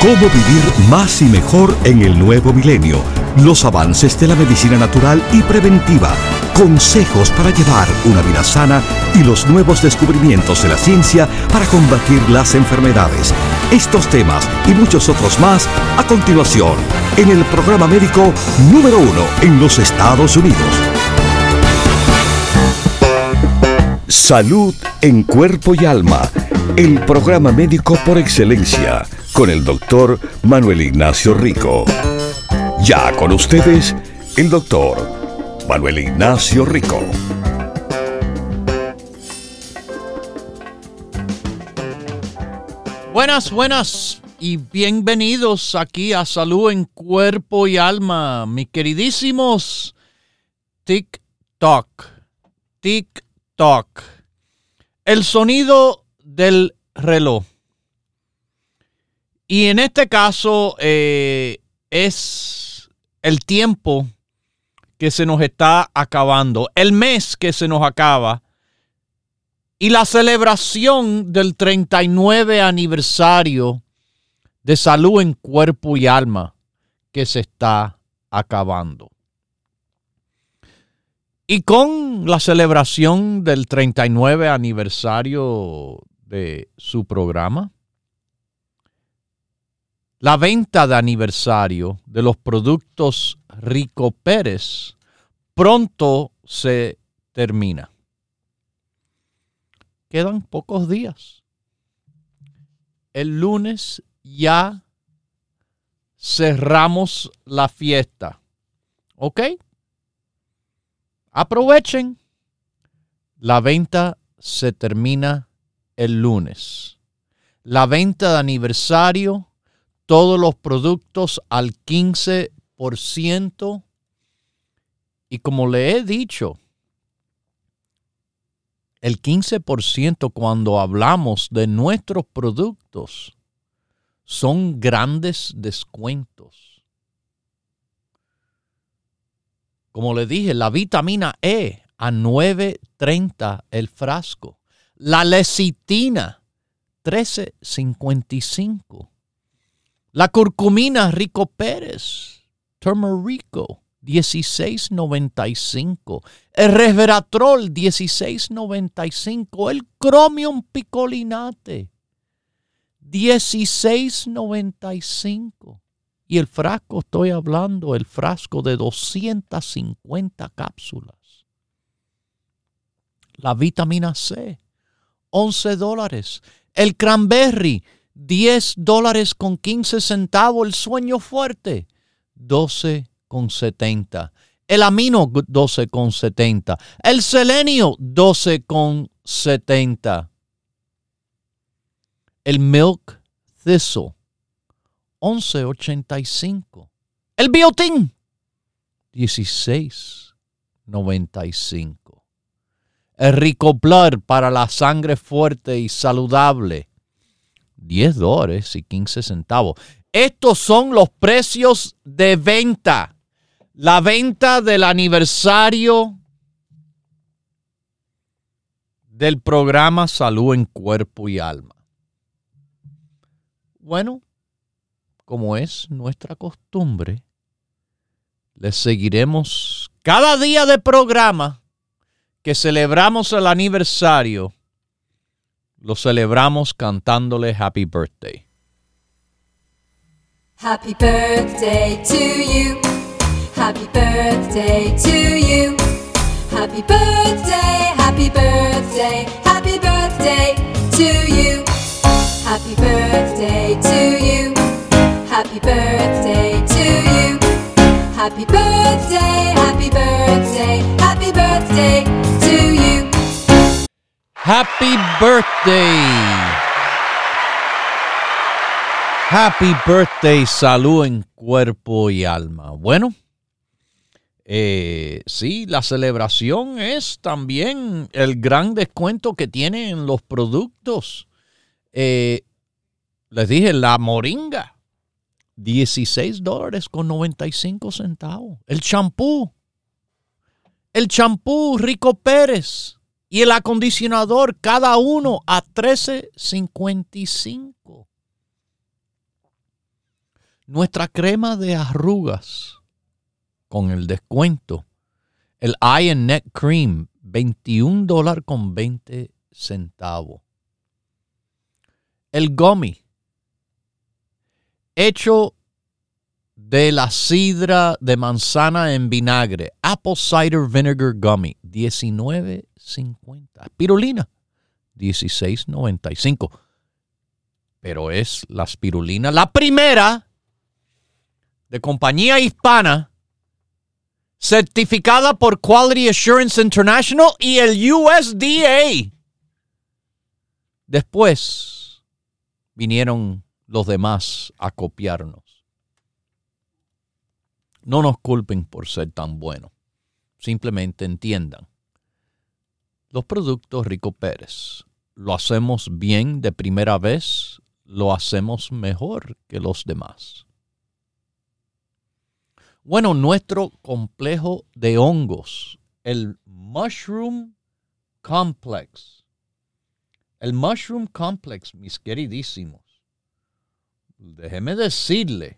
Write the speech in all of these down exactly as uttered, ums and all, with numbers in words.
Cómo vivir más y mejor en el nuevo milenio. Los avances de la medicina natural y preventiva. Consejos para llevar una vida sana y los nuevos descubrimientos de la ciencia para combatir las enfermedades. Estos temas y muchos otros más a continuación en el programa médico número uno en los Estados Unidos. Salud en cuerpo y alma. El programa médico por excelencia con el doctor Manuel Ignacio Rico. Ya con ustedes, el doctor Manuel Ignacio Rico. Buenas, buenas y bienvenidos aquí a Salud en Cuerpo y Alma, mis queridísimos TikTok. TikTok. El sonido del reloj. Y en este caso eh, es el tiempo que se nos está acabando, el mes que se nos acaba y la celebración del treinta y nueve aniversario de Salud en Cuerpo y Alma que se está acabando. Y con la celebración del treinta y nueve aniversario de su programa, la venta de aniversario de los productos Rico Pérez pronto se termina. Quedan pocos días. El lunes ya cerramos la fiesta. ¿Ok? Aprovechen. La venta se termina el lunes. La venta de aniversario, todos los productos al quince por ciento. Y como le he dicho, el quince por ciento cuando hablamos de nuestros productos son grandes descuentos. Como le dije, la vitamina E a nueve treinta el frasco. La lecitina trece cincuenta y cinco. La curcumina Rico Pérez, Turmerico, dieciséis noventa y cinco. El resveratrol, dieciséis noventa y cinco. El Chromium picolinate, dieciséis noventa y cinco. Y el frasco, estoy hablando, el frasco de doscientas cincuenta cápsulas. La vitamina C, once dólares. El cranberry, diez dólares con quince centavos. El sueño fuerte, doce con setenta. El amino, doce con setenta. El selenio, doce con setenta. El milk thistle, once ochenta y cinco. El biotín, dieciséis noventa y cinco. El Ricoplar para la sangre fuerte y saludable, diez dólares y quince centavos. Estos son los precios de venta. La venta del aniversario del programa Salud en Cuerpo y Alma. Bueno, como es nuestra costumbre, les seguiremos cada día de programa que celebramos el aniversario. Lo celebramos cantándole Happy Birthday. Happy birthday to you. Happy birthday to you. Happy birthday, happy birthday, happy birthday to you. Happy birthday to you. Happy birthday to you. Happy birthday, happy birthday, happy birthday to you. Happy birthday. Happy birthday, salud en cuerpo y alma. Bueno, eh, sí, la celebración es también el gran descuento que tienen los productos. Eh, les dije, la moringa, dieciséis dólares con noventa y cinco centavos. El champú, el champú Rico Pérez y el acondicionador, cada uno a trece cincuenta y cinco. Nuestra crema de arrugas con el descuento. El Eye and Neck Cream, veintiún dólares con veinte centavos. El gummy, hecho de la sidra de manzana en vinagre, Apple Cider Vinegar Gummy, diecinueve cincuenta. Spirulina, dieciséis noventa y cinco. Pero es la spirulina, la primera de compañía hispana, certificada por Quality Assurance International y el U S D A. Después vinieron los demás a copiarnos. No nos culpen por ser tan buenos. Simplemente entiendan. Los productos Rico Pérez, lo hacemos bien de primera vez, lo hacemos mejor que los demás. Bueno, nuestro complejo de hongos, el Mushroom Complex. El Mushroom Complex, mis queridísimos, déjeme decirle,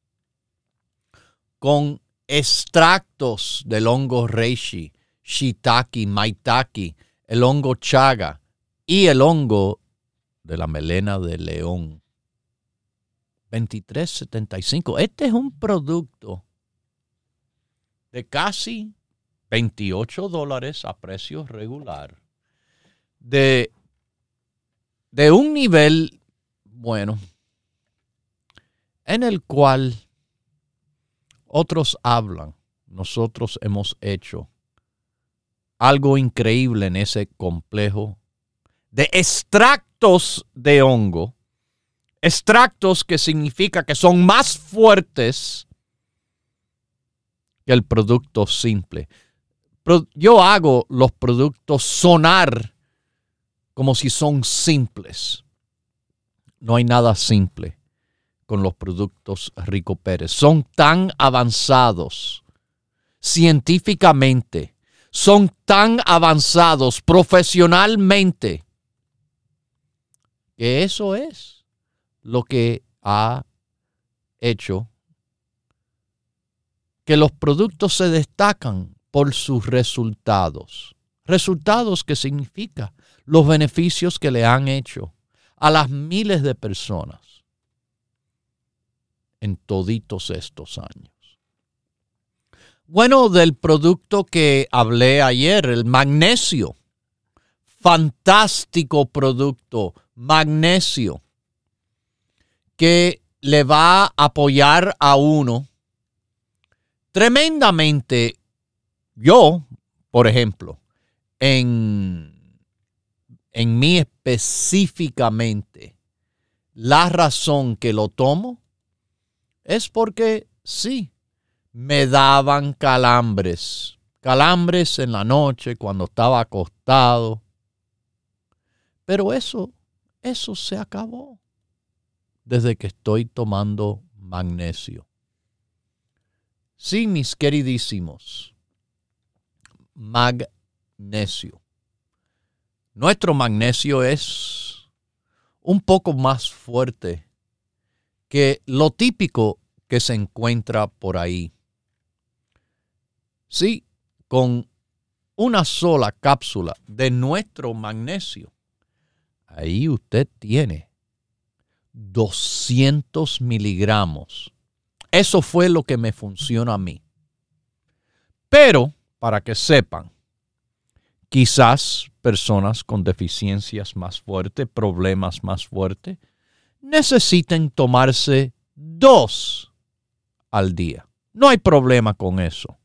con extractos del hongo reishi, shiitake, maitake, el hongo chaga y el hongo de la melena de león. veintitrés setenta y cinco. Este es un producto de casi veintiocho dólares a precio regular. De, de un nivel, bueno, en el cual otros hablan. Nosotros hemos hecho algo increíble en ese complejo de extractos de hongo. Extractos que significa que son más fuertes que el producto simple. Yo hago los productos sonar como si son simples. No hay nada simple con los productos Rico Pérez. Son tan avanzados científicamente, son tan avanzados profesionalmente, que eso es lo que ha hecho que los productos se destacan por sus resultados. Resultados que significa los beneficios que le han hecho a las miles de personas en toditos estos años. Bueno, del producto que hablé ayer, el magnesio. Fantástico producto, magnesio, que le va a apoyar a uno tremendamente. Yo, por ejemplo, en, en mí específicamente, la razón que lo tomo es porque sí, me daban calambres, calambres en la noche cuando estaba acostado. Pero eso, eso se acabó desde que estoy tomando magnesio. Sí, mis queridísimos, magnesio. Nuestro magnesio es un poco más fuerte que lo típico que se encuentra por ahí. Sí, con una sola cápsula de nuestro magnesio, ahí usted tiene doscientos miligramos. Eso fue lo que me funcionó a mí. Pero, para que sepan, quizás personas con deficiencias más fuertes, problemas más fuertes, necesiten tomarse dos al día. No hay problema con eso.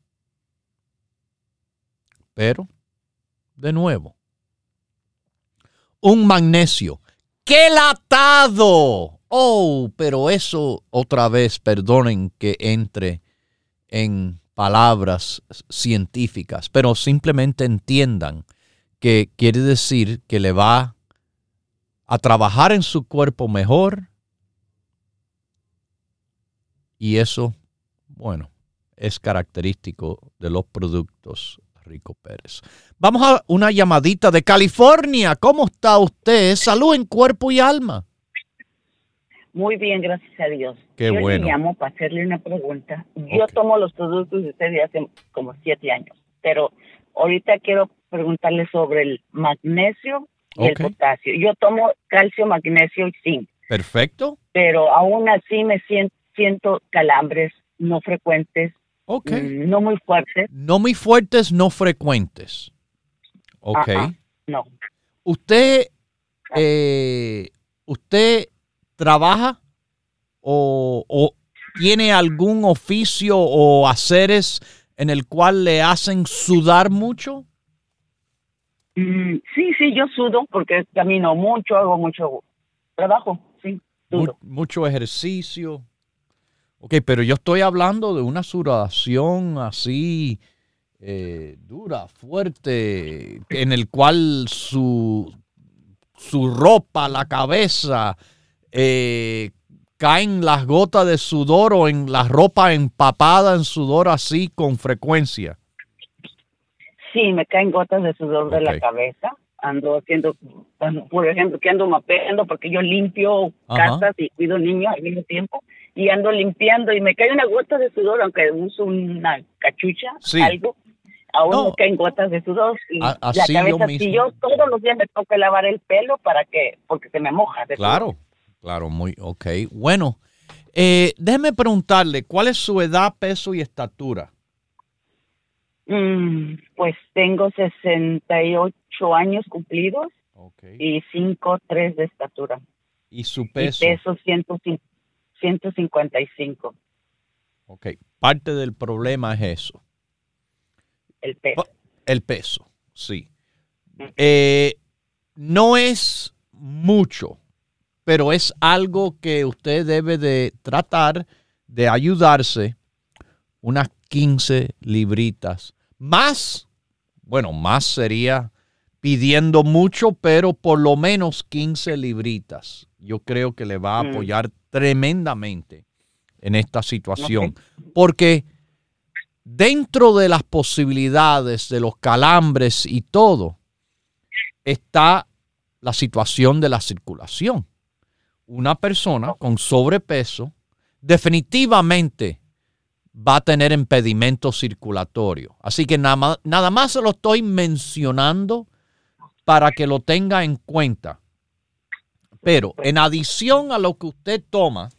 Pero, de nuevo, un magnesio quelatado. Oh, pero eso otra vez, perdonen que entre en palabras científicas, pero simplemente entiendan que quiere decir que le va a trabajar en su cuerpo mejor. Y eso, bueno, es característico de los productos Rico Pérez. Vamos a una llamadita de California. ¿Cómo está usted? Salud en cuerpo y alma. Muy bien, gracias a Dios. Qué yo bueno. le llamo para hacerle una pregunta. Yo Ok. tomo los productos de usted de hace como siete años, pero ahorita quiero preguntarle sobre el magnesio y Ok. el potasio. Yo tomo calcio, magnesio y zinc, Perfecto. pero aún así me siento, siento calambres no frecuentes, Ok. mm, no muy fuertes. No muy fuertes, no frecuentes. Ok. Ah, ah, no. ¿Usted, eh, usted trabaja o, o tiene algún oficio o haceres en el cual le hacen sudar mucho? Mm, sí, sí, yo sudo porque camino mucho, hago mucho trabajo, sí, Mu- sudo. mucho ejercicio. Ok, pero yo estoy hablando de una sudoración así eh, dura, fuerte, en el cual su, su ropa, la cabeza, eh, caen las gotas de sudor o en la ropa empapada en sudor así con frecuencia. Sí, me caen gotas de sudor de la Ok. cabeza. Ando haciendo, bueno, por ejemplo, que ando mapeando porque yo limpio Ajá. casas y cuido niños al mismo tiempo. Y ando limpiando y me cae una gota de sudor, aunque uso una cachucha, Sí. algo. Aún No. me caen gotas de sudor. Y A- la así yo cabeza, mismo. si yo todos los días me toca lavar el pelo para que, porque se me moja de Claro, sudor. claro, muy ok. Bueno, eh, déjeme preguntarle, ¿cuál es su edad, peso y estatura? Mm, pues tengo sesenta y ocho años cumplidos Ok. y cinco tres de estatura. ¿Y su Y peso? peso ciento cincuenta y cinco, Ok. Parte del problema es eso. el peso. El peso, sí. Eh, no es mucho, pero es algo que usted debe de tratar de ayudarse unas quince libritas. Más, bueno, más sería pidiendo mucho, pero por lo menos quince libritas. Yo creo que le va a Mm. apoyar tremendamente en esta situación. Porque dentro de las posibilidades de los calambres y todo, está la situación de la circulación. Una persona con sobrepeso definitivamente va a tener impedimento circulatorio. Así que nada más, nada más se lo estoy mencionando para que lo tenga en cuenta. Pero en adición a lo que usted toma,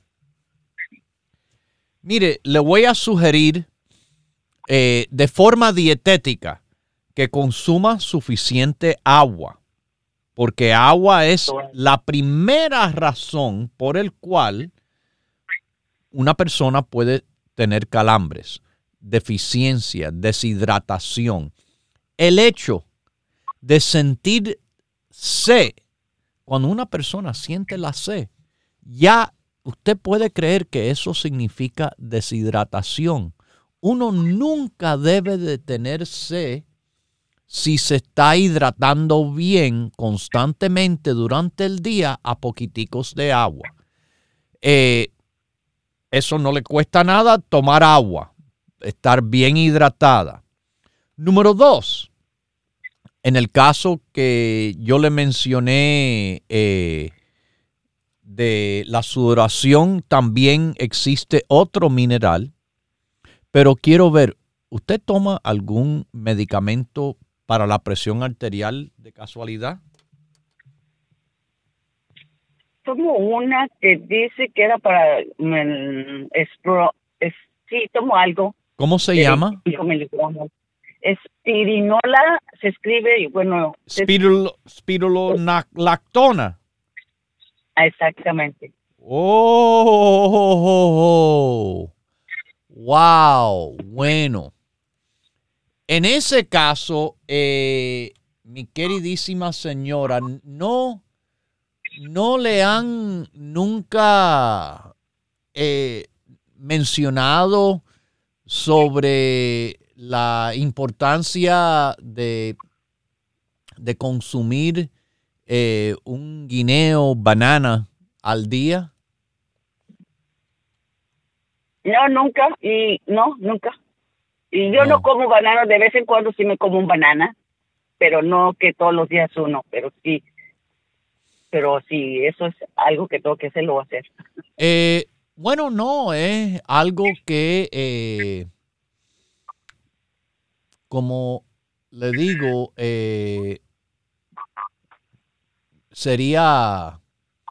mire, le voy a sugerir eh, de forma dietética que consuma suficiente agua, porque agua es la primera razón por el cual una persona puede tener calambres, deficiencia, deshidratación. El hecho de sentir sed, cuando una persona siente la sed, ya usted puede creer que eso significa deshidratación. Uno nunca debe de tener sed si se está hidratando bien constantemente durante el día a poquiticos de agua. Eh, eso no le cuesta nada, tomar agua, estar bien hidratada. Número dos, en el caso que yo le mencioné eh, de la sudoración, también existe otro mineral, pero quiero ver, ¿usted toma algún medicamento para la presión arterial de casualidad? Tomo una que dice que era para mm, espro, es, sí, tomo algo. ¿Cómo se de llama? cinco miligramos. Espirinola se escribe, y bueno, es- Spirul, spirulolactona. exactamente. Oh, oh, oh, oh. Wow, bueno. En ese caso, eh, mi queridísima señora, no, no le han nunca eh, mencionado sobre la importancia de, de consumir eh, un guineo banana al día. No, nunca, y no, nunca. Y yo no, No. como banana, de vez en cuando sí me como un banana, pero no que todos los días uno, pero sí. pero si eso es algo que tengo que hacer, lo voy a hacer. Eh, bueno, no, es algo que, eh, como le digo, eh, sería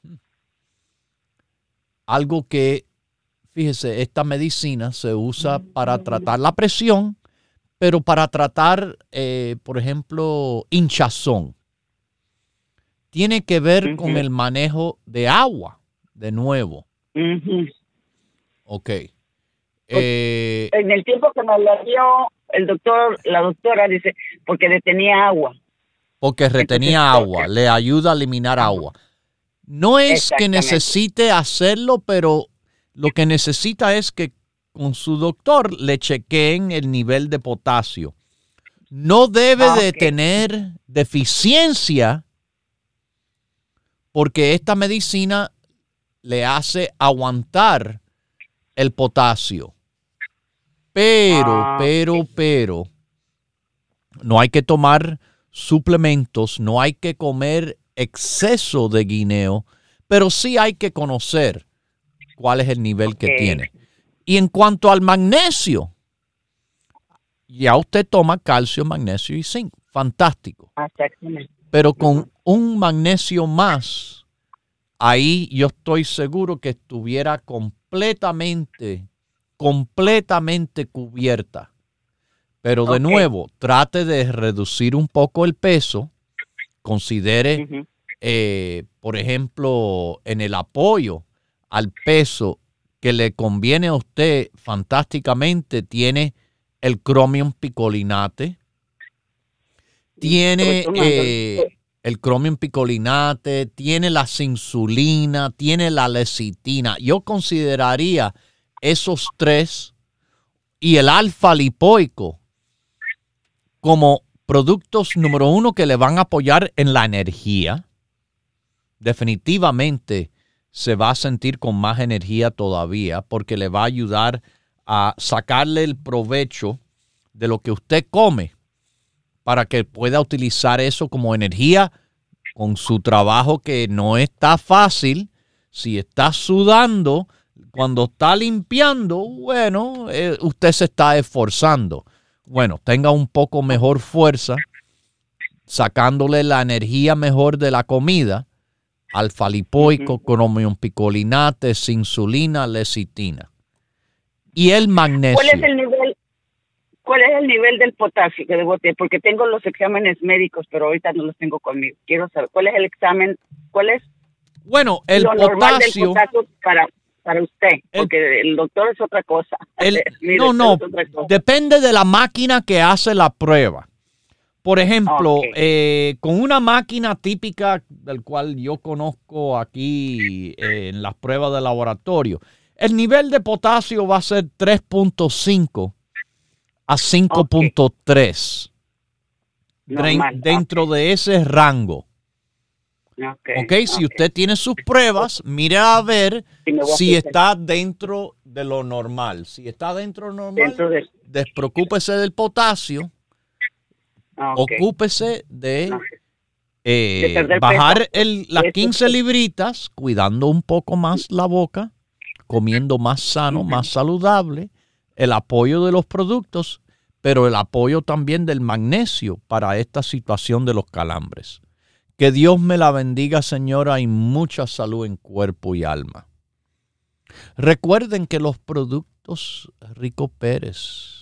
algo que, fíjese, esta medicina se usa para tratar la presión, pero para tratar, eh, por ejemplo, hinchazón. Tiene que ver uh-huh. con el manejo de agua, de nuevo. Uh-huh. Ok. Eh, en el tiempo que me lo dio el doctor, la doctora dice, porque retenía agua. Porque retenía Entonces, agua, porque... le ayuda a eliminar agua. No es que necesite hacerlo, pero lo que necesita es que con su doctor le chequeen el nivel de potasio. No debe ah, okay. de tener deficiencia, porque esta medicina le hace aguantar el potasio. Pero, ah, pero, okay. pero, no hay que tomar suplementos, no hay que comer exceso de guineo, pero sí hay que conocer cuál es el nivel okay. que tiene. Y en cuanto al magnesio, ya usted toma calcio, magnesio y zinc. Fantástico. Pero con un magnesio más, ahí yo estoy seguro que estuviera completamente, completamente cubierta. Pero de okay. nuevo, trate de reducir un poco el peso. Considere, uh-huh. eh, por ejemplo, en el apoyo al peso que le conviene a usted fantásticamente, tiene el Chromium picolinate, tiene eh, el Chromium picolinate, tiene la insulina, tiene la lecitina. Yo consideraría esos tres y el alfa lipoico como productos número uno que le van a apoyar en la energía. Definitivamente se va a sentir con más energía todavía porque le va a ayudar a sacarle el provecho de lo que usted come para que pueda utilizar eso como energía con su trabajo, que no está fácil. Si está sudando, cuando está limpiando, bueno, eh, usted se está esforzando. Bueno, tenga un poco mejor fuerza, sacándole la energía mejor de la comida, alfa lipoico, uh-huh. Chromium picolinate, insulina, lecitina. Y el magnesio. ¿Cuál es el nivel, cuál es el nivel del potasio que debo tener? Porque tengo los exámenes médicos, pero ahorita no los tengo conmigo. Quiero saber, ¿cuál es el examen? ¿Cuál es bueno, el lo potasio, normal del potasio para, para usted? Porque el, el doctor es otra cosa. El, no, no, cosa. Depende de la máquina que hace la prueba. Por ejemplo, okay. eh, con una máquina típica del cual yo conozco aquí eh, en las pruebas de laboratorio, el nivel de potasio va a ser tres punto cinco a cinco punto tres. Okay. Dentro okay. de ese rango. Okay. Okay, si okay. usted tiene sus pruebas, mire a ver si está dentro de lo normal. Si está dentro de lo normal, de... despreocúpese del potasio. Okay. Ocúpese de, okay. eh, de bajar el, las quince libritas, cuidando un poco más la boca, comiendo más sano, uh-huh. más saludable, el apoyo de los productos, pero el apoyo también del magnesio para esta situación de los calambres. Que Dios me la bendiga, señora, y mucha salud en cuerpo y alma. Recuerden que los productos Rico Pérez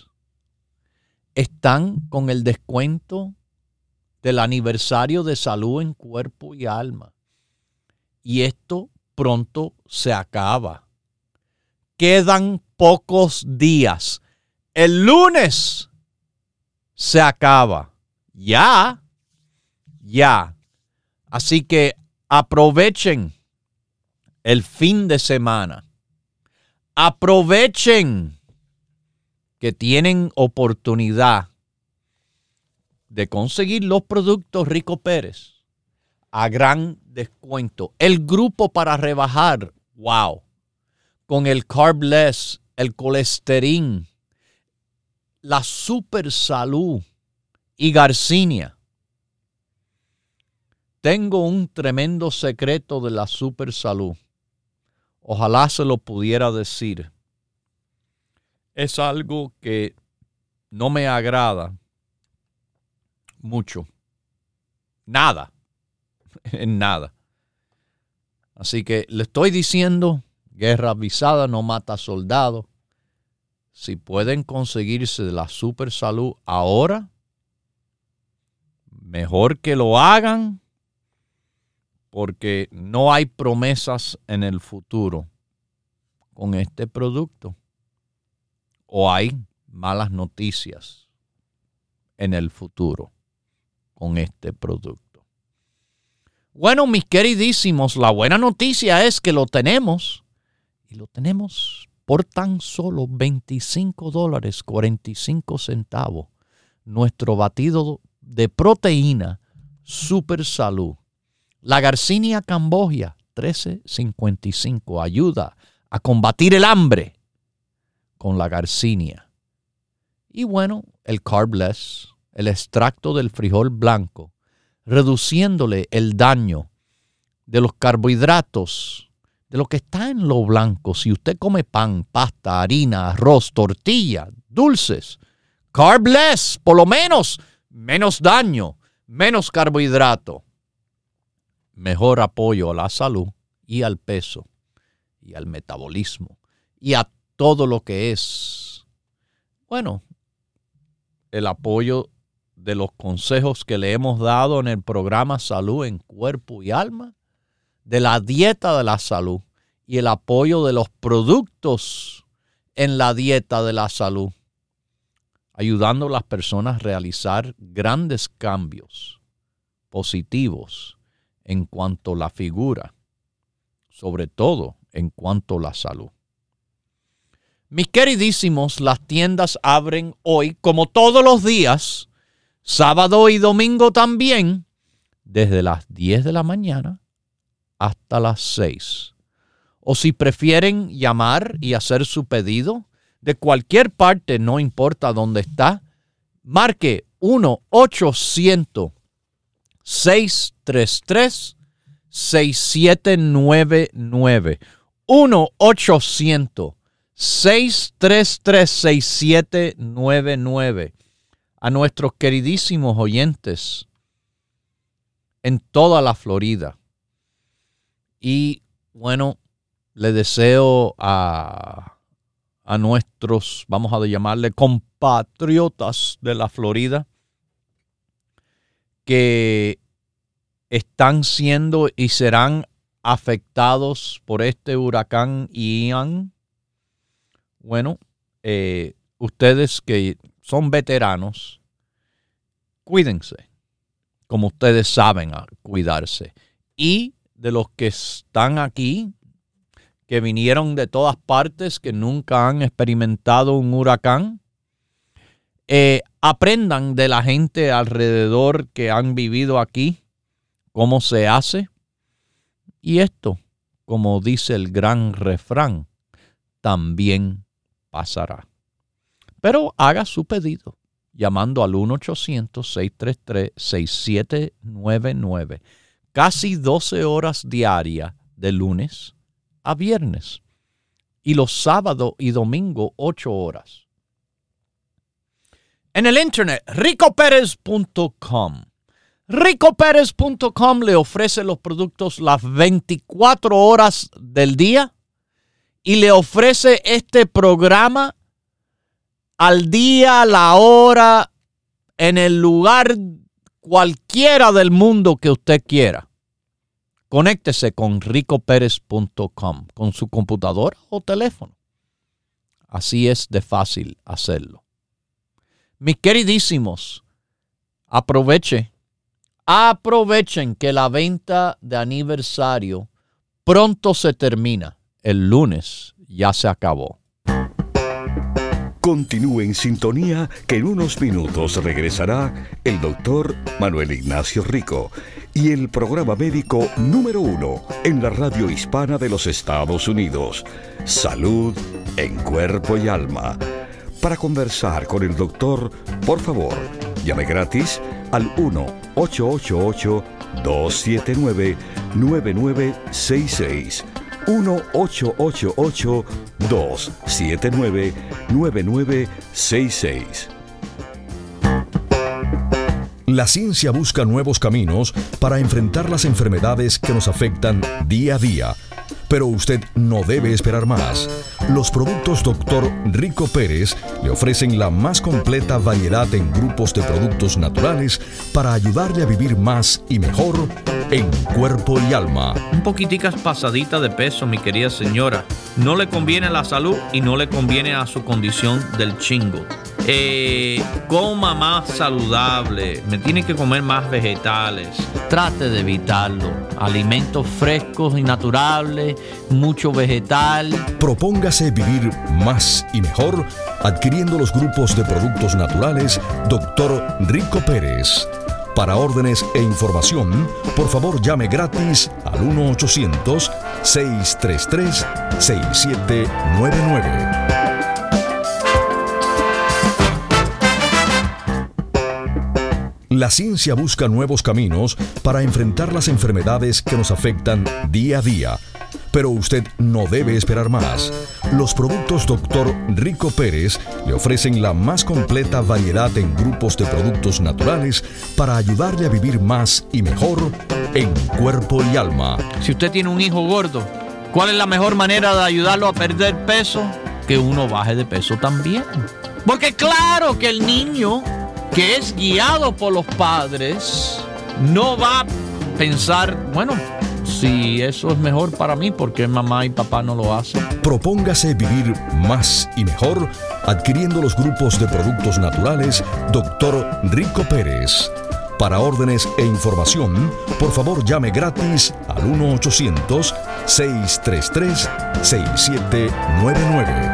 están con el descuento del aniversario de salud en cuerpo y alma. Y esto pronto se acaba. Quedan pocos días. El lunes se acaba. Ya, ya. Así que aprovechen el fin de semana. Aprovechen que tienen oportunidad de conseguir los productos Rico Pérez a gran descuento. El grupo para rebajar, wow, con el Carbless, el Colesterín, la Super Salud y Garcinia. tengo un tremendo secreto de la super salud. Ojalá se lo pudiera decir. Es algo que no me agrada mucho. Nada. En nada. Así que le estoy diciendo, guerra avisada no mata soldados. Si pueden conseguirse la super salud ahora, mejor que lo hagan, porque no hay promesas en el futuro con este producto. O hay malas noticias en el futuro con este producto. Bueno, mis queridísimos, la buena noticia es que lo tenemos. Y lo tenemos por tan solo veinticinco dólares cuarenta y cinco centavos. Nuestro batido de proteína Super Salud. La Garcinia Cambogia trece cincuenta y cinco. Ayuda a combatir el hambre con la Garcinia. Y bueno, el Carbless, el extracto del frijol blanco, reduciéndole el daño de los carbohidratos, de lo que está en lo blanco. Si usted come pan, pasta, harina, arroz, tortilla, dulces, Carbless, por lo menos, menos daño, menos carbohidrato. Mejor apoyo a la salud y al peso y al metabolismo y a todo lo que es, bueno, el apoyo de los consejos que le hemos dado en el programa Salud en Cuerpo y Alma, de la dieta de la salud y el apoyo de los productos en la dieta de la salud, ayudando a las personas a realizar grandes cambios positivos en cuanto a la figura, sobre todo en cuanto a la salud. Mis queridísimos, las tiendas abren hoy, como todos los días, sábado y domingo también, desde las diez de la mañana hasta las seis. O si prefieren llamar y hacer su pedido de cualquier parte, no importa dónde está, marque uno ochocientos seis tres tres seis siete nueve nueve. uno ochocientos seis tres tres seis siete nueve nueve. A nuestros queridísimos oyentes en toda la Florida. Y bueno, le deseo a, a nuestros, vamos a llamarle compatriotas de la Florida, que están siendo y serán afectados por este huracán Ian. Bueno, eh, ustedes que son veteranos, cuídense, como ustedes saben a cuidarse. Y de los que están aquí, que vinieron de todas partes, que nunca han experimentado un huracán, eh, aprendan de la gente alrededor que han vivido aquí, cómo se hace. Y esto, como dice el gran refrán, también pasará. Pero haga su pedido llamando al uno ochocientos seis tres tres seis siete nueve nueve. Casi doce horas diarias de lunes a viernes. Y los sábados y domingos, ocho horas. En el internet, rico pérez punto com. rico pérez punto com le ofrece los productos las veinticuatro horas del día y le ofrece este programa al día, la hora, en el lugar cualquiera del mundo que usted quiera. Conéctese con rico pérez punto com con su computadora o teléfono. Así es de fácil hacerlo. Mis queridísimos, aproveche, aprovechen que la venta de aniversario pronto se termina. El lunes ya se acabó. Continúe en sintonía que en unos minutos regresará el doctor Manuel Ignacio Rico y el programa médico número uno en la radio hispana de los Estados Unidos, Salud en Cuerpo y Alma. Para conversar con el doctor, por favor, llame gratis al uno ocho ocho ocho, dos siete nueve, nueve nueve seis seis. uno ocho ocho ocho, dos siete nueve, nueve nueve seis seis. La ciencia busca nuevos caminos para enfrentar las enfermedades que nos afectan día a día. Pero usted no debe esperar más. Los productos doctor Rico Pérez le ofrecen la más completa variedad en grupos de productos naturales para ayudarle a vivir más y mejor en cuerpo y alma. Un poquiticas pasadita de peso, mi querida señora. No le conviene a la salud y no le conviene a su condición del chingo. Eh, coma más saludable, me tiene que comer más vegetales. Trate de evitarlo. Alimentos frescos y naturales, mucho vegetal. Propóngase vivir más y mejor adquiriendo los grupos de productos naturales doctor Rico Pérez. Para órdenes e información, por favor llame gratis al uno ochocientos, seis tres tres, seis siete nueve nueve. La ciencia busca nuevos caminos para enfrentar las enfermedades que nos afectan día a día. Pero usted no debe esperar más. Los productos doctor Rico Pérez le ofrecen la más completa variedad en grupos de productos naturales para ayudarle a vivir más y mejor en cuerpo y alma. Si usted tiene un hijo gordo, ¿cuál es la mejor manera de ayudarlo a perder peso? Que uno baje de peso también. Porque claro que el niño que es guiado por los padres no va a pensar, bueno, si eso es mejor para mí, ¿por qué mamá y papá no lo hacen? Propóngase vivir más y mejor adquiriendo los grupos de productos naturales doctor Rico Pérez. Para órdenes e información, por favor llame gratis al uno ochocientos, seis tres tres, seis siete nueve nueve.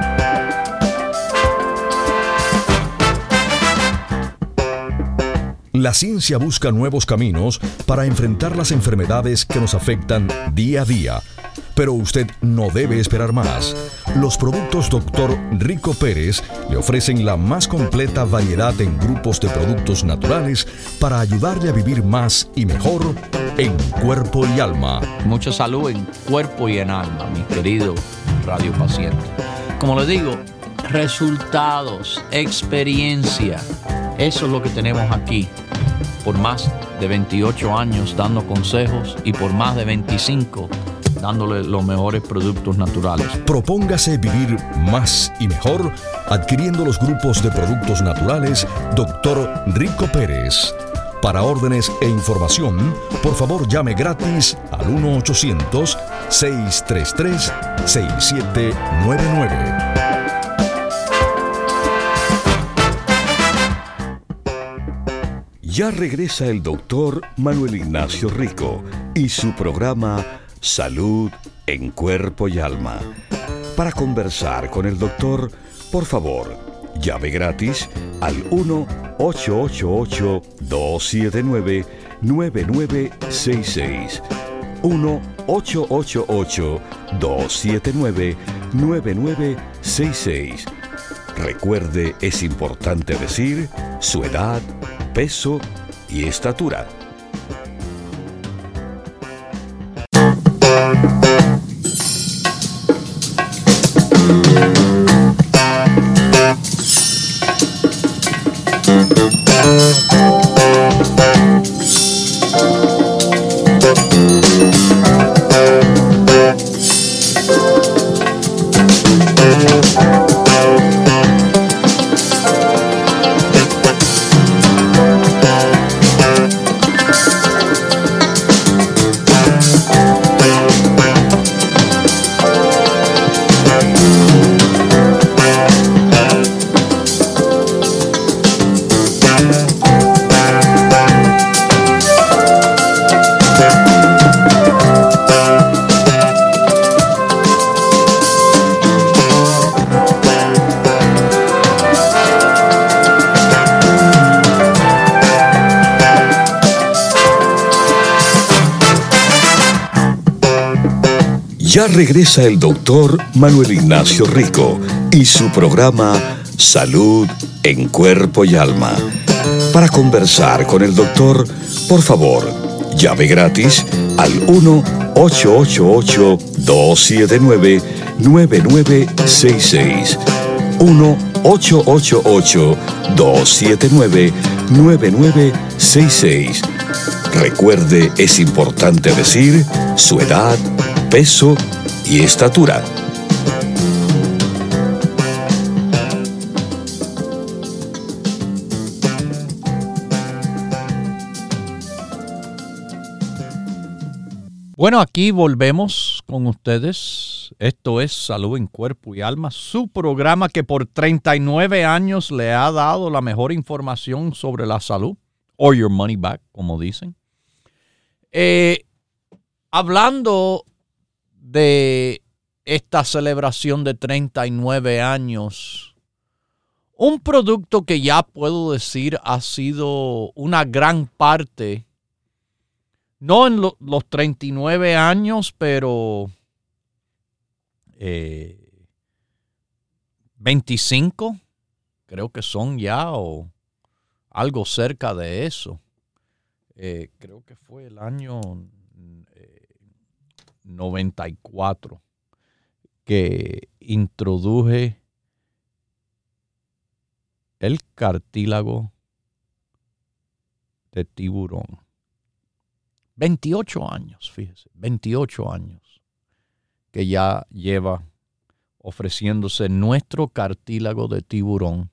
La ciencia busca nuevos caminos para enfrentar las enfermedades que nos afectan día a día. Pero usted no debe esperar más. Los productos doctor Rico Pérez le ofrecen la más completa variedad en grupos de productos naturales para ayudarle a vivir más y mejor en cuerpo y alma. Mucha salud en cuerpo y en alma, mi querido radio paciente. Como les digo, resultados, experiencia, eso es lo que tenemos aquí. Por más de veintiocho años dando consejos y por más de veinticinco dándole los mejores productos naturales. Propóngase vivir más y mejor adquiriendo los grupos de productos naturales doctor Rico Pérez. Para órdenes e información, por favor llame gratis al uno ochocientos, seis tres tres, seis siete nueve nueve. Ya regresa el doctor Manuel Ignacio Rico y su programa Salud en Cuerpo y Alma. Para conversar con el doctor, por favor, llame gratis al uno ocho ocho ocho, dos siete nueve, nueve nueve seis seis. uno ocho ocho ocho, dos siete nueve, nueve nueve seis seis. Recuerde, es importante decir su edad, peso y estatura. Ya regresa el doctor Manuel Ignacio Rico y su programa Salud en Cuerpo y Alma. Para conversar con el doctor, por favor, Llave gratis al uno ocho ocho ocho, dos siete nueve, nueve nueve seis seis. uno ocho ocho ocho, dos siete nueve, nueve nueve seis seis. Recuerde, es importante decir su edad, peso y estatura. Bueno, aquí volvemos con ustedes. Esto es Salud en Cuerpo y Alma, su programa que por treinta y nueve años le ha dado la mejor información sobre la salud, or your money back, como dicen. Eh, hablando de esta celebración de treinta y nueve años, un producto que ya puedo decir ha sido una gran parte, no en lo, los treinta y nueve años, pero eh, veinticinco, creo que son ya, o algo cerca de eso. Eh, creo que fue el año eh, noventa y cuatro que introduje el cartílago de tiburón. veintiocho años, fíjese, veintiocho años que ya lleva ofreciéndose nuestro cartílago de tiburón.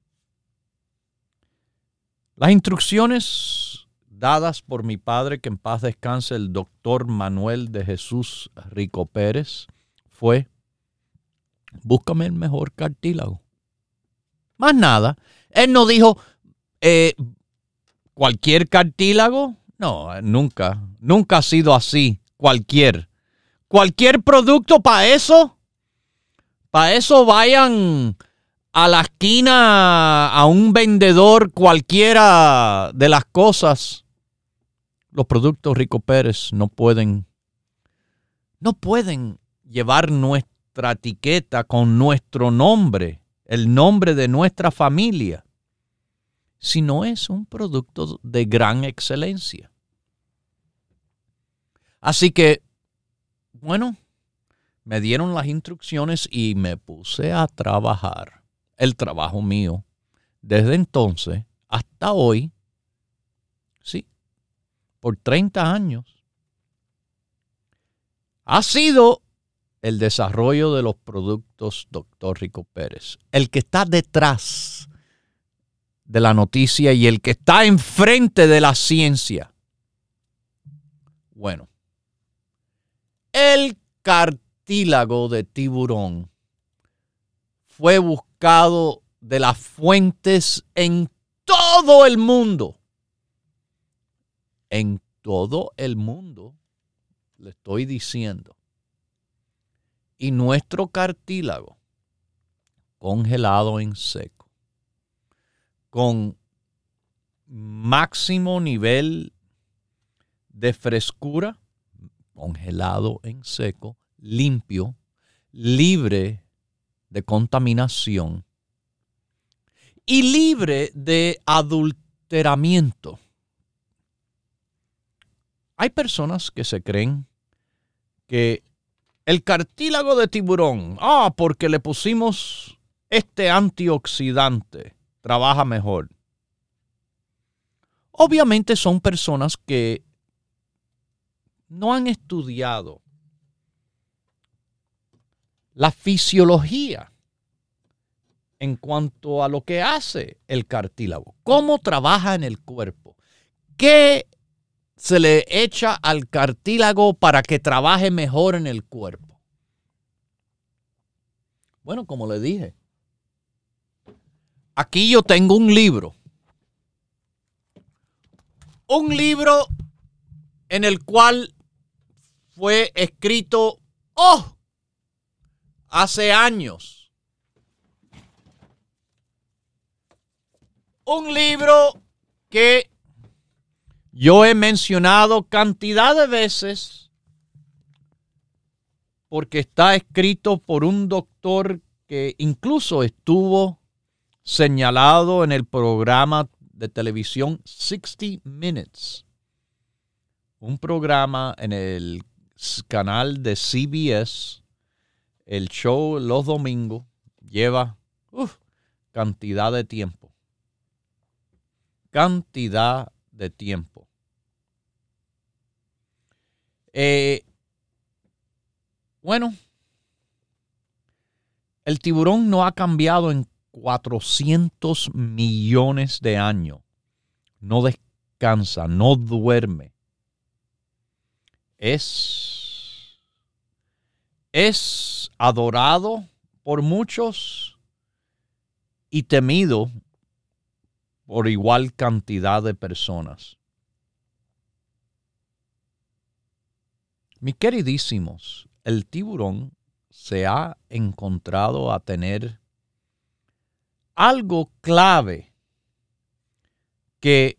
Las instrucciones dadas por mi padre, que en paz descanse, el doctor Manuel de Jesús Rico Pérez, fue: búscame el mejor cartílago. Más nada. Él no dijo eh, cualquier cartílago. No, nunca. Nunca ha sido así. Cualquier. Cualquier producto para eso. Para eso vayan a la esquina a un vendedor cualquiera de las cosas. Los productos Rico Pérez no pueden, no pueden llevar nuestra etiqueta con nuestro nombre, el nombre de nuestra familia, si no es un producto de gran excelencia. Así que, bueno, me dieron las instrucciones y me puse a trabajar. El trabajo mío, desde entonces hasta hoy, sí, por treinta años, ha sido el desarrollo de los productos doctor Rico Pérez. El que está detrás de la noticia y el que está enfrente de la ciencia. Bueno, el cartílago de tiburón fue buscado de las fuentes en todo el mundo. En todo el mundo, le estoy diciendo. Y nuestro cartílago, congelado en seco, con máximo nivel de frescura, congelado en seco, limpio, libre de contaminación y libre de adulteramiento. Hay personas que se creen que el cartílago de tiburón, ah, porque le pusimos este antioxidante, trabaja mejor. Obviamente son personas que no han estudiado la fisiología en cuanto a lo que hace el cartílago, cómo trabaja en el cuerpo, qué se le echa al cartílago para que trabaje mejor en el cuerpo. Bueno, como le dije, aquí yo tengo un libro. Un libro en el cual fue escrito, oh, hace años. Un libro que yo he mencionado cantidad de veces porque está escrito por un doctor que incluso estuvo señalado en el programa de televisión sixty minutes un programa en el canal de C B S. El show los domingos lleva uf, cantidad de tiempo. Cantidad de tiempo. Eh, bueno, el tiburón no ha cambiado en cuatrocientos millones de años. No descansa, no duerme. Es, es adorado por muchos y temido por igual cantidad de personas. Mis queridísimos, el tiburón se ha encontrado a tener algo clave que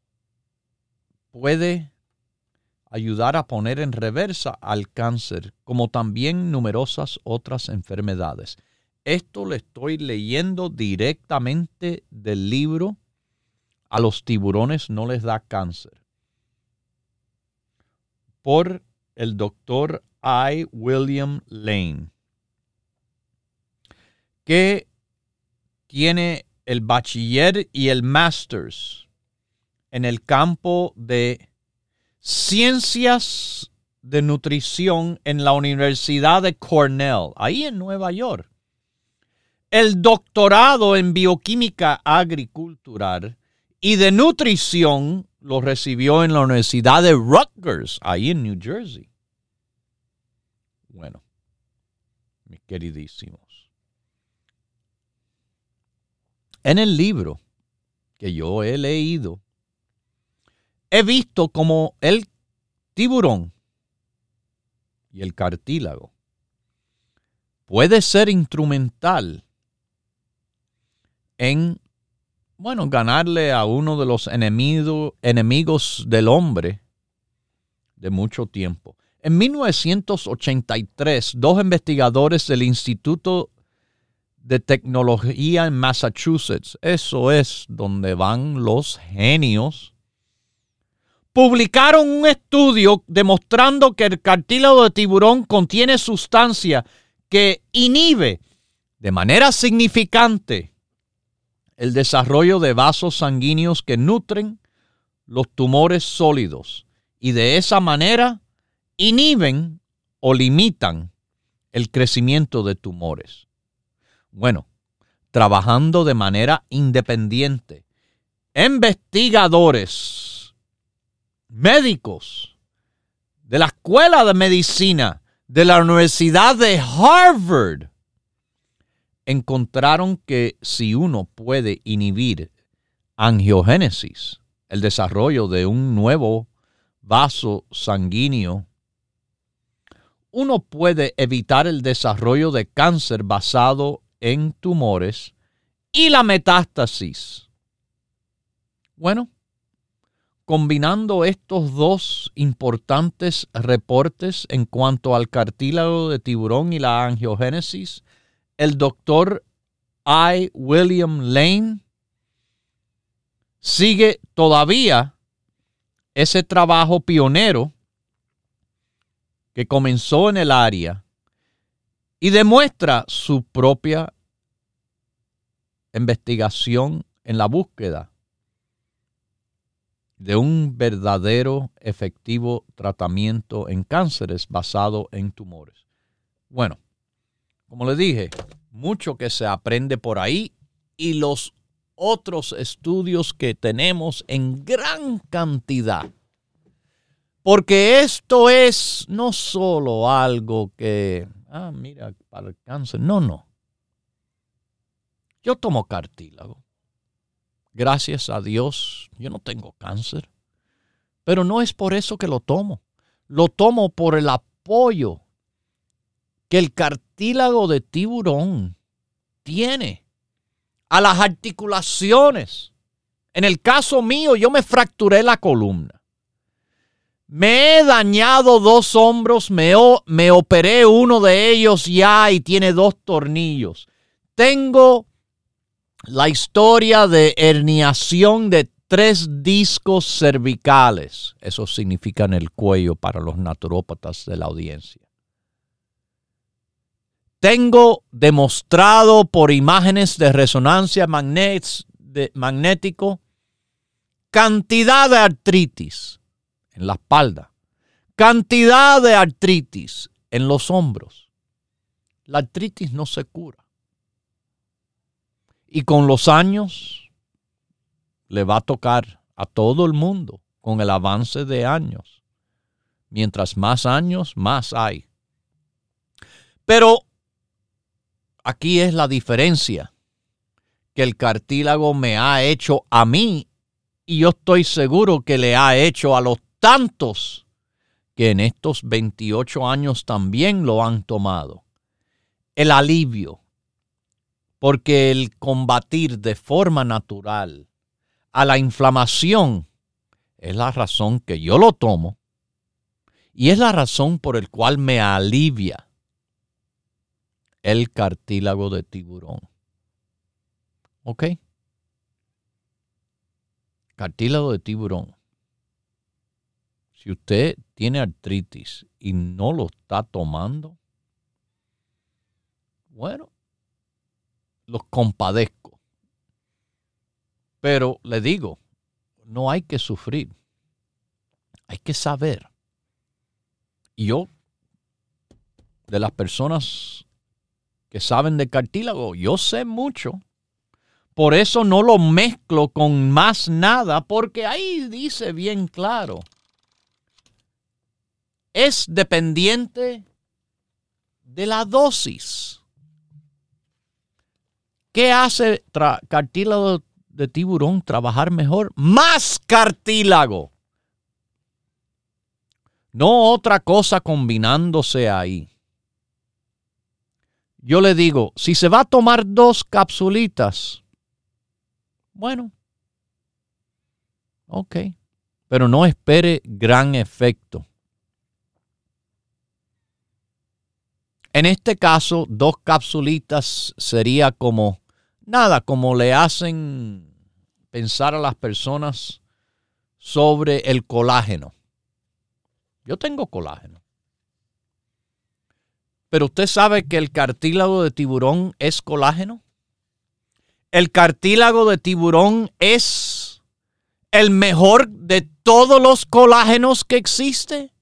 puede ayudar a poner en reversa al cáncer, como también numerosas otras enfermedades. Esto lo estoy leyendo directamente del libro A los tiburones no les da cáncer, por el doctor I. William Lane, que tiene el bachiller y el master's en el campo de ciencias de nutrición en la Universidad de Cornell, ahí en Nueva York. El doctorado en bioquímica agricultural y de nutrición lo recibió en la Universidad de Rutgers, ahí en New Jersey. Bueno, mis queridísimos, en el libro que yo he leído, he visto como el tiburón y el cartílago puede ser instrumental en, bueno, ganarle a uno de los enemigo, enemigos del hombre de mucho tiempo. En mil novecientos ochenta y tres, dos investigadores del Instituto de Tecnología en Massachusetts, eso es donde van los genios, publicaron un estudio demostrando que el cartílago de tiburón contiene sustancia que inhibe de manera significante el desarrollo de vasos sanguíneos que nutren los tumores sólidos y de esa manera inhiben o limitan el crecimiento de tumores. Bueno, trabajando de manera independiente, investigadores médicos de la Escuela de Medicina de la Universidad de Harvard encontraron que si uno puede inhibir angiogénesis, el desarrollo de un nuevo vaso sanguíneo, uno puede evitar el desarrollo de cáncer basado en tumores y la metástasis. Bueno, combinando estos dos importantes reportes en cuanto al cartílago de tiburón y la angiogénesis, el doctor I. William Lane sigue todavía ese trabajo pionero que comenzó en el área y demuestra su propia investigación en la búsqueda de un verdadero efectivo tratamiento en cánceres basado en tumores. Bueno, como les dije, mucho que se aprende por ahí y los otros estudios que tenemos en gran cantidad. Porque esto es no solo algo que, ah, mira, para el cáncer. No, no. Yo tomo cartílago. Gracias a Dios, yo no tengo cáncer. Pero no es por eso que lo tomo. Lo tomo por el apoyo que el cartílago de tiburón tiene a las articulaciones. En el caso mío, yo me fracturé la columna. Me he dañado dos hombros, me, me operé uno de ellos ya y tiene dos tornillos. Tengo la historia de herniación de tres discos cervicales. Eso significa en el cuello para los naturópatas de la audiencia. Tengo demostrado por imágenes de resonancia magnet- de magnético cantidad de artritis en la espalda, cantidad de artritis en los hombros. La artritis no se cura. Y con los años le va a tocar a todo el mundo con el avance de años. Mientras más años, más hay. Pero aquí es la diferencia que el cartílago me ha hecho a mí y yo estoy seguro que le ha hecho a los tantos que en estos veintiocho años también lo han tomado. El alivio, porque el combatir de forma natural a la inflamación es la razón que yo lo tomo y es la razón por la cual me alivia el cartílago de tiburón. ¿Ok? Cartílago de tiburón. Si usted tiene artritis y no lo está tomando, bueno, los compadezco. Pero le digo, no hay que sufrir. Hay que saber. Y yo, de las personas que saben de cartílago, yo sé mucho. Por eso no lo mezclo con más nada, porque ahí dice bien claro. Es dependiente de la dosis. ¿Qué hace tra- cartílago de tiburón trabajar mejor? Más cartílago. No otra cosa combinándose ahí. Yo le digo, si se va a tomar dos capsulitas, bueno, ok, pero no espere gran efecto. En este caso, dos capsulitas sería como, nada, como le hacen pensar a las personas sobre el colágeno. Yo tengo colágeno. Pero usted sabe que el cartílago de tiburón es colágeno. El cartílago de tiburón es el mejor de todos los colágenos que existe.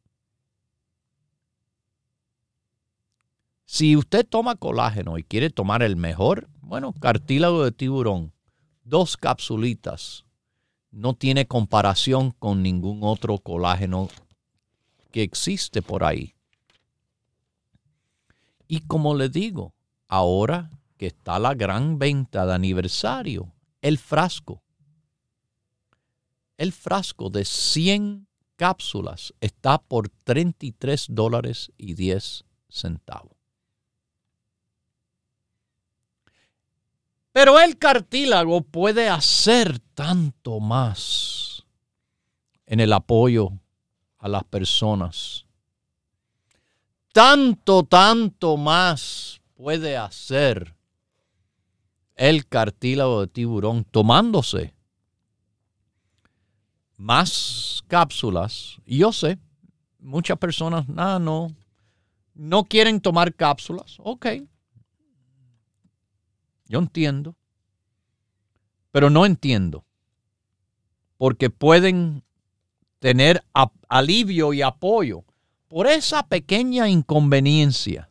Si usted toma colágeno y quiere tomar el mejor, bueno, cartílago de tiburón, dos capsulitas, no tiene comparación con ningún otro colágeno que existe por ahí. Y como le digo, ahora que está la gran venta de aniversario, el frasco, el frasco de cien cápsulas está por treinta y tres dólares y diez centavos. Pero el cartílago puede hacer tanto más en el apoyo a las personas. Tanto, tanto más puede hacer el cartílago de tiburón tomándose más cápsulas. Y yo sé, muchas personas, nada, no, no quieren tomar cápsulas. Ok. Yo entiendo, pero no entiendo, porque pueden tener a, alivio y apoyo por esa pequeña inconveniencia.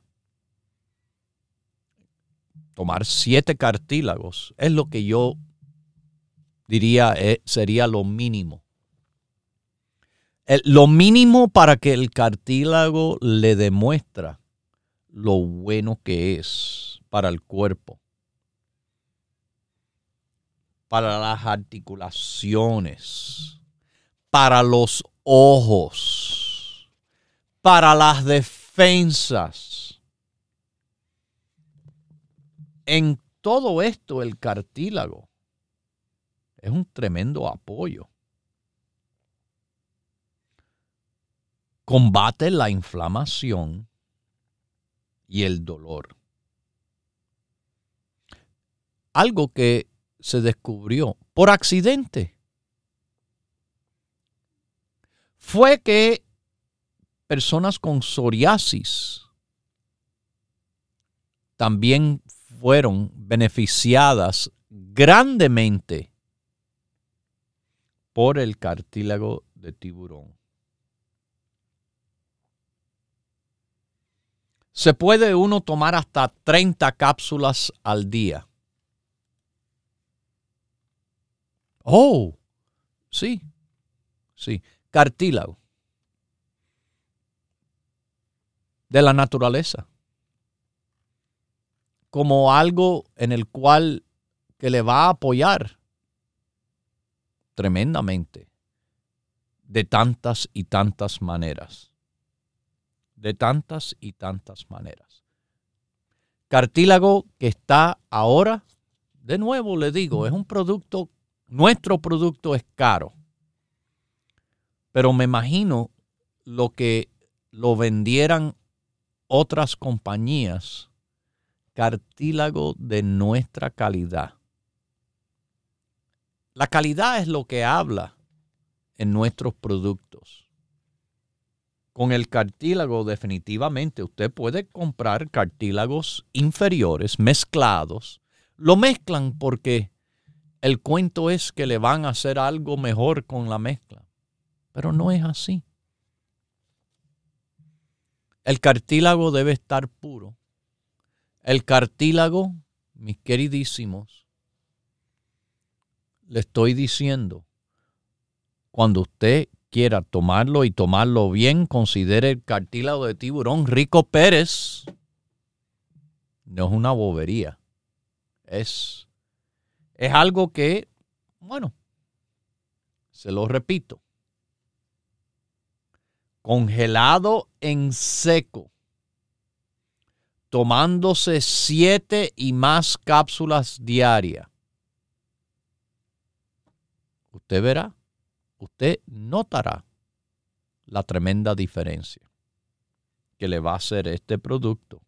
Tomar siete cartílagos es lo que yo diría eh, sería lo mínimo. El, lo mínimo para que el cartílago le demuestra lo bueno que es para el cuerpo, para las articulaciones, para los ojos, para las defensas. En todo esto el cartílago es un tremendo apoyo. Combate la inflamación y el dolor. Algo que se descubrió por accidente fue que personas con psoriasis también fueron beneficiadas grandemente por el cartílago de tiburón. Se puede uno tomar hasta treinta cápsulas al día. Oh, sí, sí, cartílago de la naturaleza, como algo en el cual que le va a apoyar tremendamente de tantas y tantas maneras. De tantas y tantas maneras. Cartílago que está ahora, de nuevo le digo, es un producto, nuestro producto es caro. Pero me imagino lo que lo vendieran otras compañías, cartílago de nuestra calidad. La calidad es lo que habla en nuestros productos. Con el cartílago definitivamente usted puede comprar cartílagos inferiores mezclados. Lo mezclan porque el cuento es que le van a hacer algo mejor con la mezcla. Pero no es así. El cartílago debe estar puro. El cartílago, mis queridísimos, le estoy diciendo, cuando usted quiera tomarlo y tomarlo bien, considere el cartílago de tiburón Rico Pérez. No es una bobería. Es, es algo que, bueno, se lo repito, congelado en seco, tomándose siete y más cápsulas diarias. Usted verá. Usted notará la tremenda diferencia que le va a hacer este producto.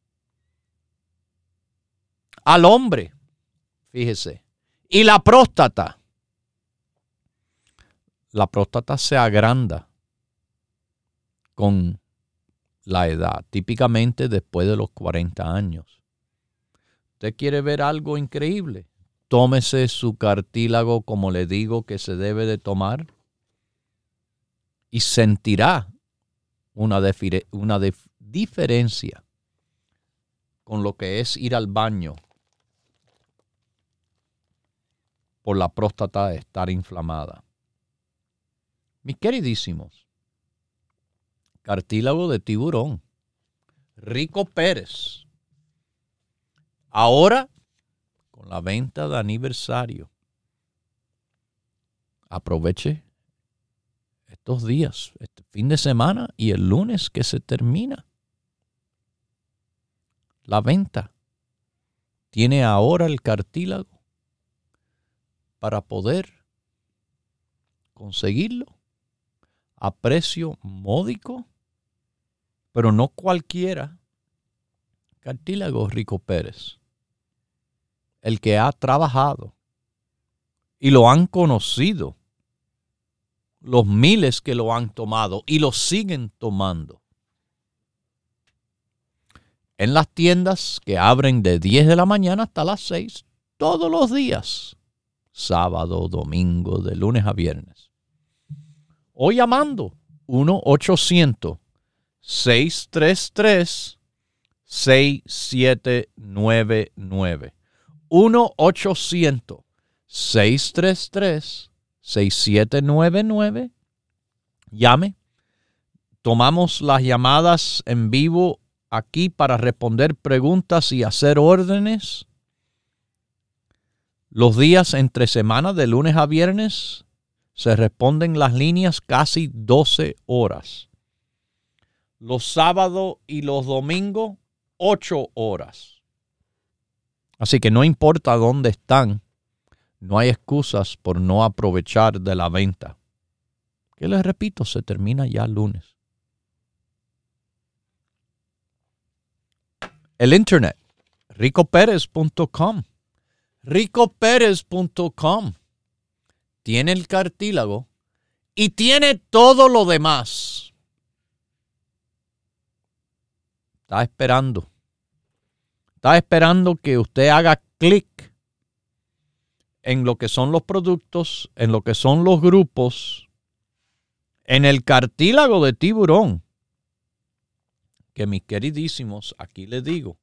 Al hombre, fíjese, y la próstata. La próstata se agranda con la edad, típicamente después de los cuarenta años. ¿Usted quiere ver algo increíble? Tómese su cartílago como le digo que se debe de tomar. Y sentirá una, defire, una dif, diferencia con lo que es ir al baño por la próstata estar inflamada. Mis queridísimos, cartílago de tiburón, Rico Pérez. Ahora, con la venta de aniversario, aproveche estos días, este fin de semana y el lunes que se termina. La venta tiene ahora el cartílago para poder conseguirlo a precio módico, pero no cualquiera. Cartílago Rico Pérez, el que ha trabajado y lo han conocido. Los miles que lo han tomado y lo siguen tomando. En las tiendas que abren de diez de la mañana hasta las seis, todos los días. Sábado, domingo, de lunes a viernes. O llamando uno ochocientos, seis tres tres, seis siete nueve nueve. uno ochocientos, seis tres tres, seis siete nueve nueve. Llame. Tomamos las llamadas en vivo aquí para responder preguntas y hacer órdenes. Los días entre semana, de lunes a viernes, se responden las líneas casi doce horas. Los sábados y los domingos, ocho horas. Así que no importa dónde están, no hay excusas por no aprovechar de la venta. Que les repito, se termina ya el lunes. El internet, rico pérez punto com. rico pérez punto com. Tiene el cartílago y tiene todo lo demás. Está esperando. Está esperando que usted haga clic en lo que son los productos, en lo que son los grupos, en el cartílago de tiburón. Que mis queridísimos, aquí les digo,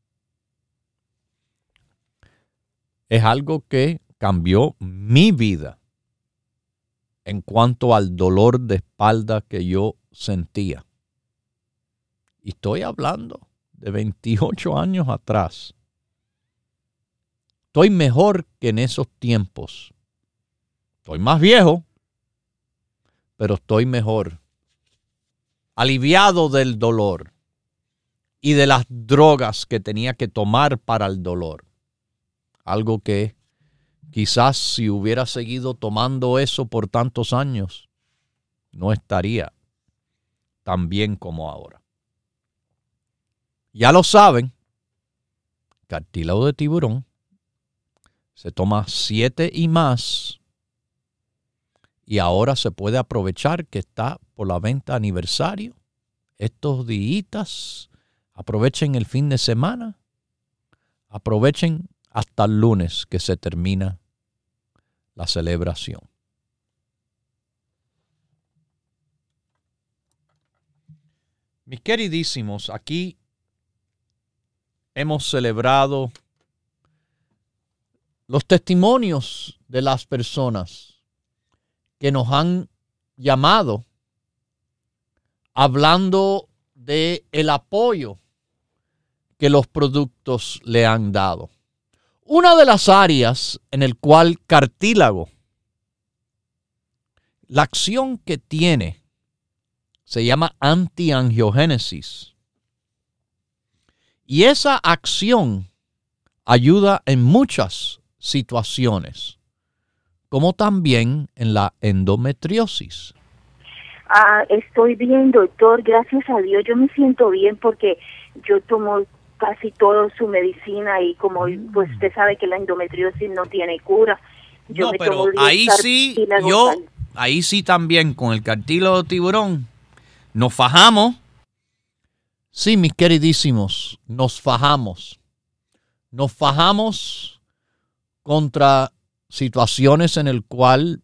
es algo que cambió mi vida en cuanto al dolor de espalda que yo sentía. Y estoy hablando de veintiocho años atrás. Estoy mejor que en esos tiempos. Estoy más viejo, pero estoy mejor. Aliviado del dolor y de las drogas que tenía que tomar para el dolor. Algo que quizás si hubiera seguido tomando eso por tantos años, no estaría tan bien como ahora. Ya lo saben, cartílago de tiburón se toma siete y más y ahora se puede aprovechar que está por la venta aniversario. Estos días, aprovechen el fin de semana, aprovechen hasta el lunes que se termina la celebración. Mis queridísimos, aquí hemos celebrado los testimonios de las personas que nos han llamado hablando de el apoyo que los productos le han dado. Una de las áreas en el cual cartílago, la acción que tiene, se llama antiangiogénesis. Y esa acción ayuda en muchas situaciones, como también en la endometriosis. Ah, estoy bien, doctor, gracias a Dios. Yo me siento bien porque yo tomo casi toda su medicina y como pues usted sabe que la endometriosis no tiene cura. Yo no, me pero tomo ahí sí, yo, ahí sí también con el cartílago de tiburón nos fajamos. Sí, mis queridísimos, nos fajamos. Nos fajamos contra situaciones en el cual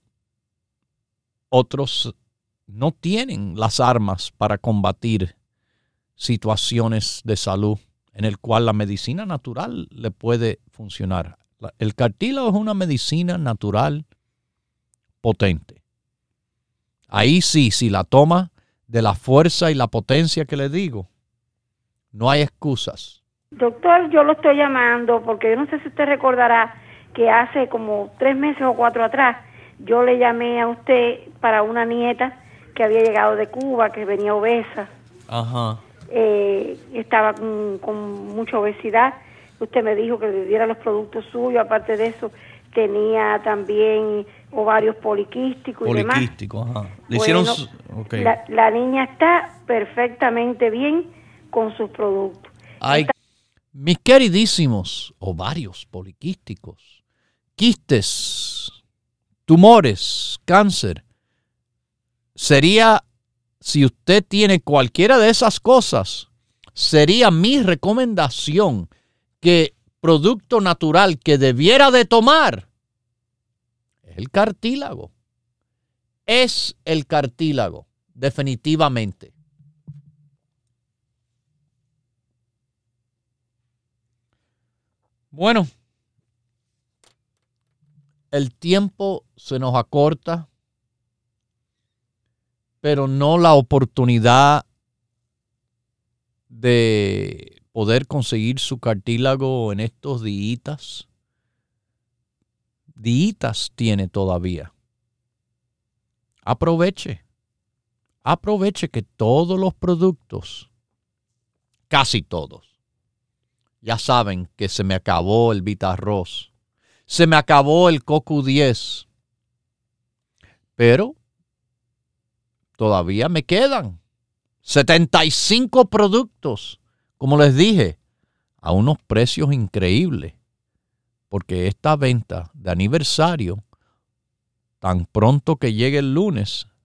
otros no tienen las armas para combatir situaciones de salud en el cual la medicina natural le puede funcionar. El cartílago es una medicina natural potente. Ahí sí, si la toma de la fuerza y la potencia que le digo, no hay excusas. Doctor, yo lo estoy llamando porque yo no sé si usted recordará que hace como tres meses o cuatro atrás yo le llamé a usted para una nieta que había llegado de Cuba, que venía obesa. Ajá. Eh, estaba con, con mucha obesidad. Usted me dijo que le diera los productos suyos. Aparte de eso, tenía también ovarios poliquísticos y demás. Poliquísticos, ajá. Le bueno, hicieron... Okay. la, la niña está perfectamente bien con sus productos. Ay, está... mis queridísimos, ovarios poliquísticos, quistes, tumores, cáncer. Sería, si usted tiene cualquiera de esas cosas, sería mi recomendación que producto natural que debiera de tomar es el cartílago. Es el cartílago, definitivamente. Bueno, el tiempo se nos acorta, pero no la oportunidad de poder conseguir su cartílago en estos días. Días tiene todavía. Aproveche. Aproveche que todos los productos, casi todos, ya saben que se me acabó el Vitarroz, se me acabó el Cocu diez, pero todavía me quedan setenta y cinco productos, como les dije, a unos precios increíbles, porque esta venta de aniversario, tan pronto que llegue el lunes,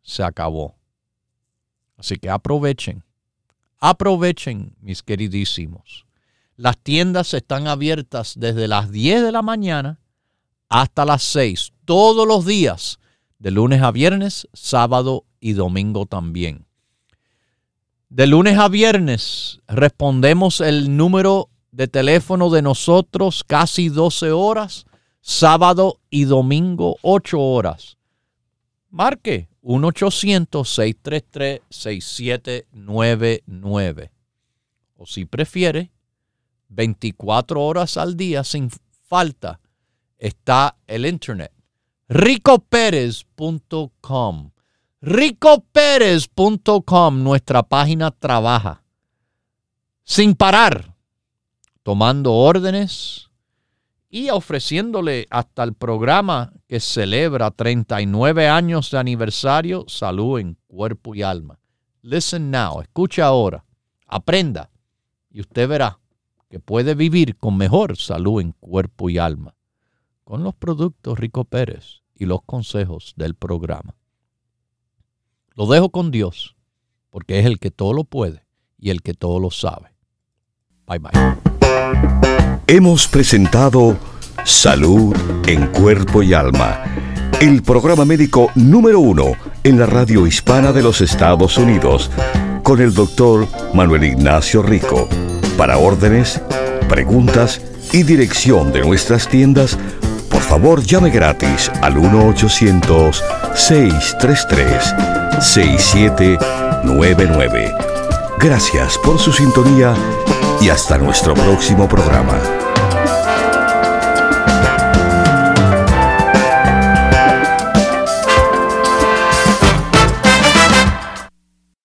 se acabó. Así que aprovechen, aprovechen, mis queridísimos. Las tiendas están abiertas desde las diez de la mañana hasta las seis, todos los días, de lunes a viernes, sábado y domingo también. De lunes a viernes respondemos el número de teléfono de nosotros casi doce horas, sábado y domingo ocho horas. Marque uno ochocientos, seis tres tres, seis siete nueve nueve. O si prefiere, veinticuatro horas al día sin falta está el internet. rico pérez punto com. rico pérez punto com, nuestra página trabaja sin parar, tomando órdenes y ofreciéndole hasta el programa que celebra treinta y nueve años de aniversario, Salud en Cuerpo y Alma. Listen now, escucha ahora, aprenda y usted verá que puede vivir con mejor salud en cuerpo y alma con los productos Rico Pérez y los consejos del programa. Lo dejo con Dios, porque es el que todo lo puede y el que todo lo sabe. Bye bye. Hemos presentado Salud en Cuerpo y Alma, el programa médico número uno en la radio hispana de los Estados Unidos, con el doctor Manuel Ignacio Rico. Para órdenes, preguntas y dirección de nuestras tiendas, por favor llame gratis al uno ochocientos, seis tres tres, seis siete nueve nueve. Gracias por su sintonía y hasta nuestro próximo programa.